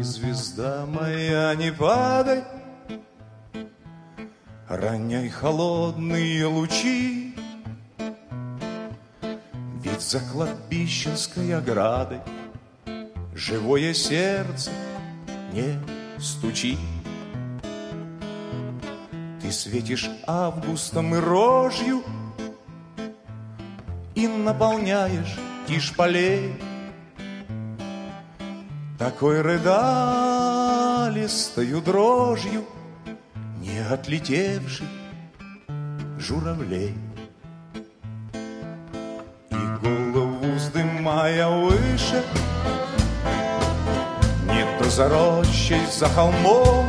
звезда моя, не падай, роняй холодные лучи, ведь за кладбищенской оградой живое сердце не стучит. Ты светишь августом и рожью и наполняешь тишь полей такой рыдалистою дрожью не отлетевших журавлей. И голову вздымая выше, не то за рощей, за холмом,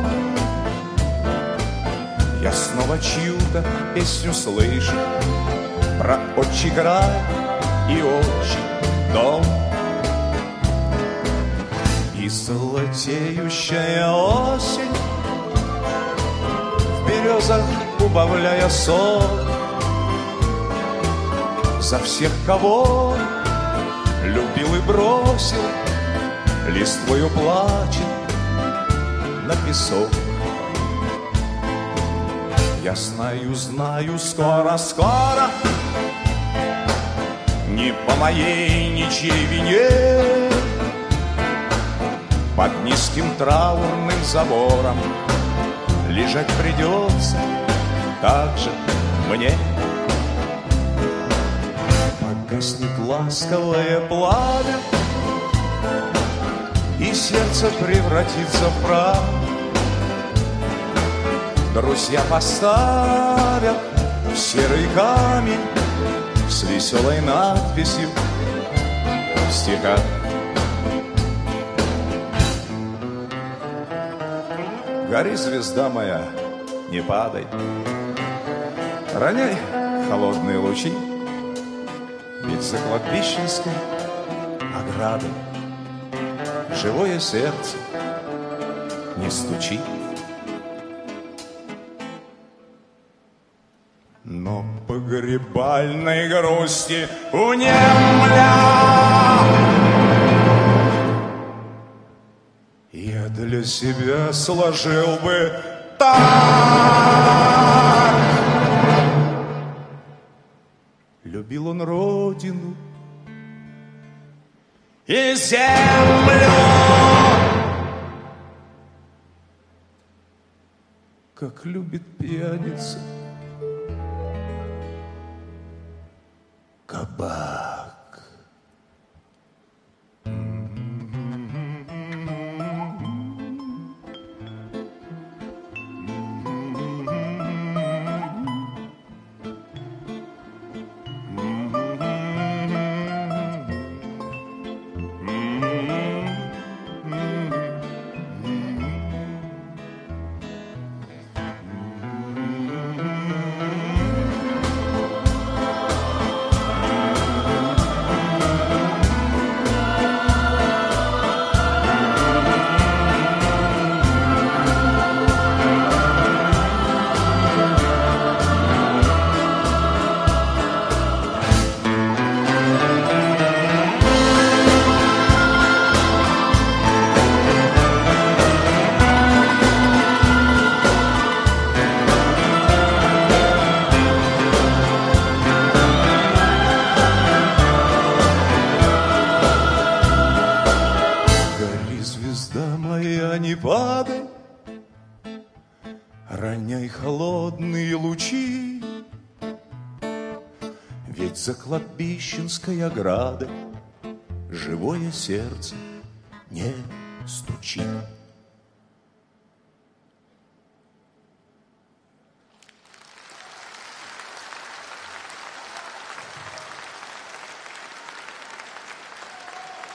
я снова чью-то песню слышу про отчий край и отчий дом. И золотеющая осень в березах, убавляя сон, за всех, кого любил и бросил, листвою плачет на песок. Я знаю, скоро, не по моей ничьей вине, под низким траурным забором лежать придется так же мне. Погаснет ласковое пламя, и сердце превратится в прах. Друзья поставят серый камень с веселой надписью в стихах. Гори, звезда моя, не падай, роняй холодные лучи, ведь за кладбищенской оградой живое сердце не стучит. Но погребальной грусти унемля, я для себя сложил бы так. Любил он родину и землю, как любит пьяница кабак. Не падай, роняй холодные лучи, ведь за кладбищенской оградой живое сердце не стучит.